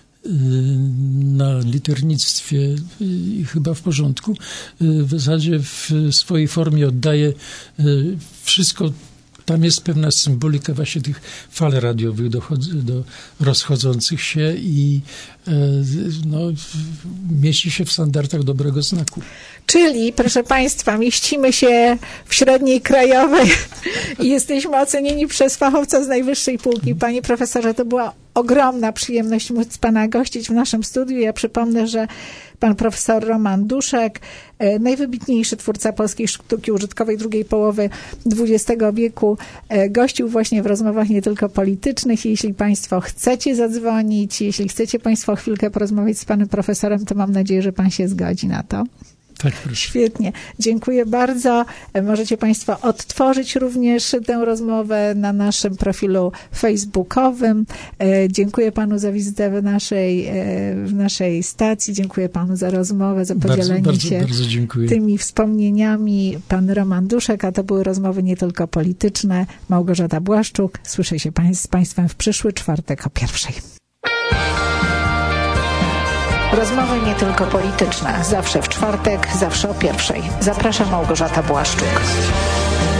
na liternictwie i chyba w porządku. W zasadzie w swojej formie oddaje wszystko. Tam jest pewna symbolika właśnie tych fal radiowych dochod- do rozchodzących się i e, no, mieści się w standardach dobrego znaku. Czyli, proszę państwa, mieścimy się w średniej krajowej i jesteśmy ocenieni przez fachowca z najwyższej półki. Panie profesorze, to była ogromna przyjemność móc pana gościć w naszym studiu. Ja przypomnę, że pan profesor Roman Duszek, najwybitniejszy twórca polskiej sztuki użytkowej drugiej połowy dwudziestego wieku, gościł właśnie w rozmowach nie tylko politycznych. Jeśli państwo chcecie zadzwonić, jeśli chcecie państwo chwilkę porozmawiać z panem profesorem, to mam nadzieję, że pan się zgodzi na to. Tak, proszę. Świetnie. Dziękuję bardzo. Możecie państwo odtworzyć również tę rozmowę na naszym profilu facebookowym. Dziękuję panu za wizytę w naszej, w naszej stacji. Dziękuję panu za rozmowę, za podzielenie bardzo, bardzo, się bardzo dziękuję. tymi wspomnieniami. Pan Roman Duszek, a to były rozmowy nie tylko polityczne. Małgorzata Błaszczuk. Słyszę się z państwem w przyszły czwartek o pierwszej. Rozmowy nie tylko polityczne. Zawsze w czwartek, zawsze o pierwszej. Zapraszam, Małgorzata Błaszczuk.